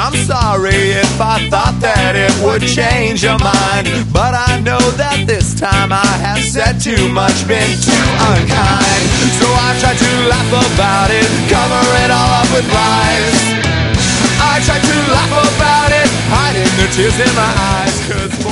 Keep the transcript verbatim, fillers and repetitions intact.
I'm sorry if I thought that it would change your mind, but I know that this time I have said too much, been too unkind. So I try to laugh about it, cover it all up with lies. I try to laugh about it, hiding the tears in my eyes, 'cause